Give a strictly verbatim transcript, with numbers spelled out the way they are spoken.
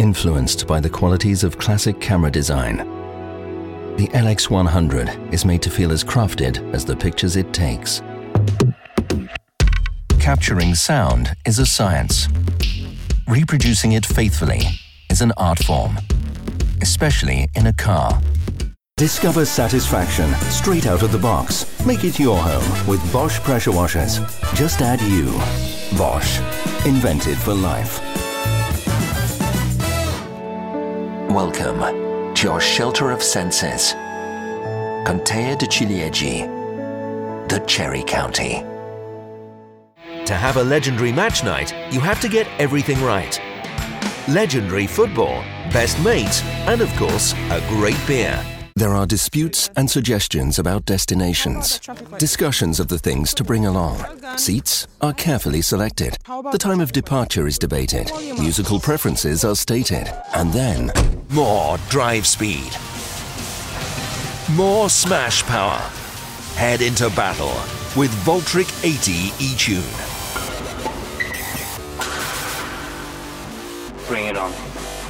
influenced by the qualities of classic camera design. The L X one hundred is made to feel as crafted as the pictures it takes. Capturing sound is a science. Reproducing it faithfully is an art form, especially in a car. Discover satisfaction straight out of the box. Make it your home with Bosch pressure washers. Just add you. Bosch. Invented for life. Welcome to your shelter of senses. Contea de Ciliegi, the Cherry County. To have a legendary match night, you have to get everything right. Legendary football, best mates, and of course, a great beer. There are disputes and suggestions about destinations. Discussions of the things to bring along. Seats are carefully selected. The time of departure is debated. Musical preferences are stated. And then, More drive speed. More smash power. Head into battle with Voltric eighty eTune. Bring it on.